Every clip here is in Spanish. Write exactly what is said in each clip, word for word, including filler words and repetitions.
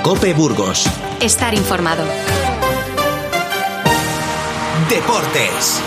COPE Burgos. Estar informado. Deportes.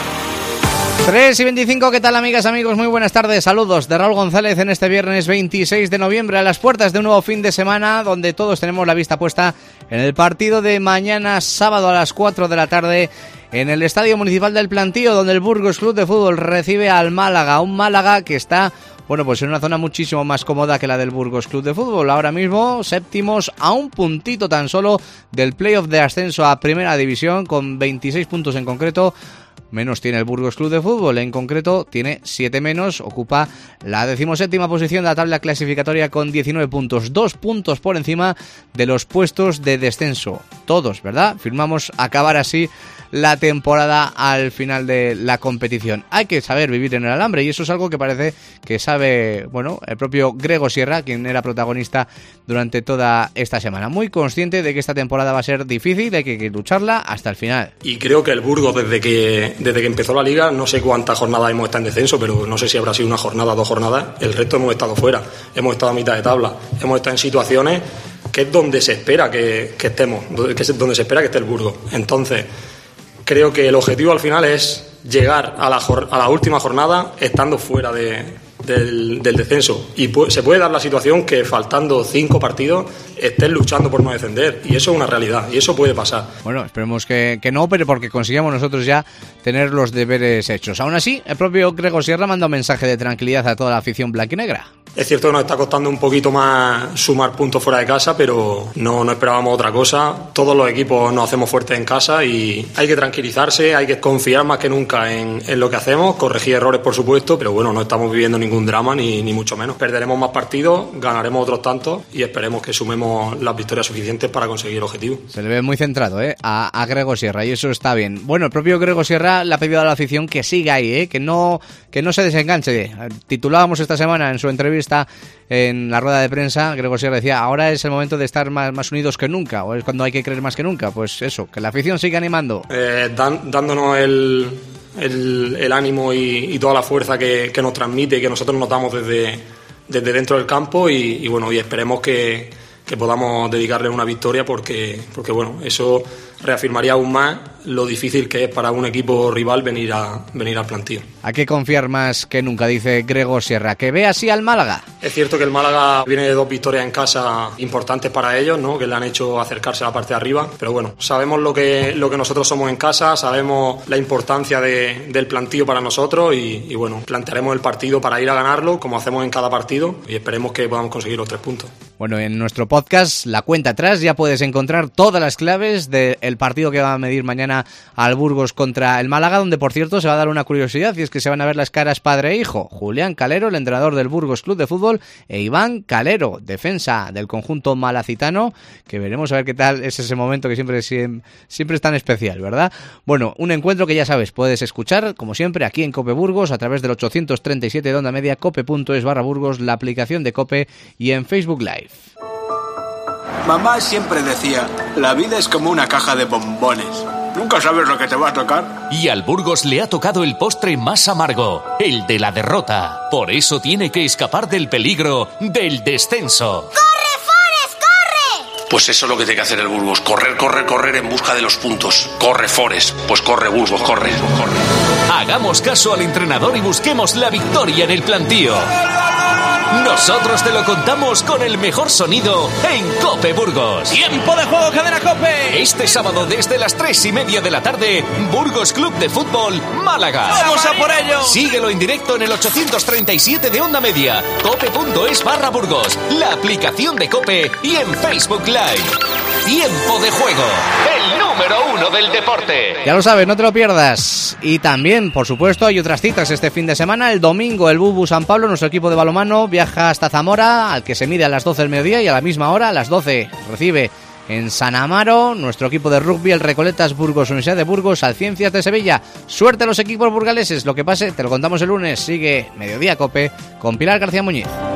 tres y veinticinco, ¿qué tal amigas, amigos? Muy buenas tardes, saludos de Raúl González en este viernes veintiséis de noviembre a las puertas de un nuevo fin de semana donde todos tenemos la vista puesta en el partido de mañana sábado a las cuatro de la tarde en el Estadio Municipal del Plantío, donde el Burgos Club de Fútbol recibe al Málaga, un Málaga que está, bueno, pues en una zona muchísimo más cómoda que la del Burgos Club de Fútbol. Ahora mismo séptimos a un puntito tan solo del playoff de ascenso a Primera División, con veintiséis puntos en concreto. Menos tiene el Burgos Club de Fútbol, en concreto tiene siete menos, ocupa la decimoséptima posición de la tabla clasificatoria con diecinueve puntos, dos puntos por encima de los puestos de descenso. Todos, ¿verdad? Firmamos acabar así la temporada al final de la competición. Hay que saber vivir en el alambre y eso es algo que parece que sabe, bueno, el propio Grego Sierra, quien era protagonista durante toda esta semana. Muy consciente de que esta temporada va a ser difícil, hay que lucharla hasta el final. Y creo que el Burgos, desde que desde que empezó la liga, no sé cuántas jornadas hemos estado en descenso, pero no sé si habrá sido una jornada, dos jornadas, el resto hemos estado fuera, hemos estado a mitad de tabla, hemos estado en situaciones que es donde se espera que, que estemos, que es donde se espera que esté el Burgos. Entonces, creo que el objetivo al final es llegar a la, a la última jornada estando fuera de, del, del descenso. Y pu- se puede dar la situación que faltando cinco partidos estén luchando por no descender. Y eso es una realidad. Y eso puede pasar. Bueno, esperemos que, que no, pero porque consigamos nosotros ya tener los deberes hechos. Aún así, el propio Grego Sierra manda un mensaje de tranquilidad a toda la afición blanquinegra. Es cierto que nos está costando un poquito más sumar puntos fuera de casa, pero no, no esperábamos otra cosa. Todos los equipos nos hacemos fuertes en casa y hay que tranquilizarse, hay que confiar más que nunca en, en lo que hacemos, corregir errores por supuesto, pero bueno, no estamos viviendo ningún drama ni, ni mucho menos. Perderemos más partidos, ganaremos otros tantos y esperemos que sumemos las victorias suficientes para conseguir el objetivo. Se le ve muy centrado ¿eh? a, a Grego Sierra y eso está bien. Bueno, el propio Grego Sierra le ha pedido a la afición que siga ahí, ¿eh? que, no, que no se desenganche. Titulábamos esta semana en su entrevista en la rueda de prensa, Grego Sierra decía, ahora es el momento de estar más, más unidos que nunca, o es cuando hay que creer más que nunca. Pues eso, que la afición siga animando. Eh, dan, dándonos el, el, el ánimo y, y toda la fuerza que, que nos transmite y que nosotros notamos desde, desde dentro del campo y, y bueno, y esperemos que, que podamos dedicarle una victoria porque, porque bueno, eso reafirmaría aún más lo difícil que es para un equipo rival venir a venir al Plantío. Hay que confiar más que nunca, dice Grego Sierra. Que ve así al Málaga. Es cierto que el Málaga viene de dos victorias en casa importantes para ellos, ¿no? Que le han hecho acercarse a la parte de arriba, pero bueno, sabemos lo que lo que nosotros somos en casa, sabemos la importancia de, del Plantío para nosotros y, y bueno, plantearemos el partido para ir a ganarlo como hacemos en cada partido y esperemos que podamos conseguir los tres puntos. Bueno, en nuestro podcast La Cuenta Atrás ya puedes encontrar todas las claves del partido que va a medir mañana al Burgos contra el Málaga, donde por cierto se va a dar una curiosidad y es que se van a ver las caras padre e hijo. Julián Calero, el entrenador del Burgos Club de Fútbol, e Iván Calero, defensa del conjunto malacitano, que veremos a ver qué tal es ese momento que siempre, siempre, siempre es tan especial, ¿verdad? Bueno, un encuentro que ya sabes, puedes escuchar como siempre aquí en COPE Burgos a través del ochocientos treinta y siete de onda media, cope.es barra Burgos, la aplicación de COPE y en Facebook Live. Mamá siempre decía, la vida es como una caja de bombones. Nunca sabes lo que te va a tocar. Y al Burgos le ha tocado el postre más amargo, el de la derrota. Por eso tiene que escapar del peligro del descenso. ¡Corre, Forest, corre! Pues eso es lo que tiene que hacer el Burgos. Correr, correr, correr en busca de los puntos. Corre, Forest. Pues corre, Burgos, corre, corre. Hagamos caso al entrenador y busquemos la victoria en el Plantío. Nosotros te lo contamos con el mejor sonido en COPE Burgos. ¡Tiempo de juego, cadena COPE! Este sábado desde las tres y media de la tarde, Burgos Club de Fútbol, Málaga. ¡Vamos a por ello! Síguelo en directo en el ochocientos treinta y siete de onda media, cope.es barra Burgos, la aplicación de COPE y en Facebook Live. Tiempo de juego, el número uno del deporte. Ya lo sabes, no te lo pierdas. Y también, por supuesto, hay otras citas este fin de semana. El domingo, el Bubu San Pablo, nuestro equipo de balonmano, viaja hasta Zamora, al que se mide a las doce del mediodía y a la misma hora, a las doce, recibe en San Amaro nuestro equipo de rugby, el Recoletas Burgos, Universidad de Burgos, al Ciencias de Sevilla. Suerte a los equipos burgaleses, lo que pase te lo contamos el lunes. Sigue Mediodía Cope con Pilar García Muñiz.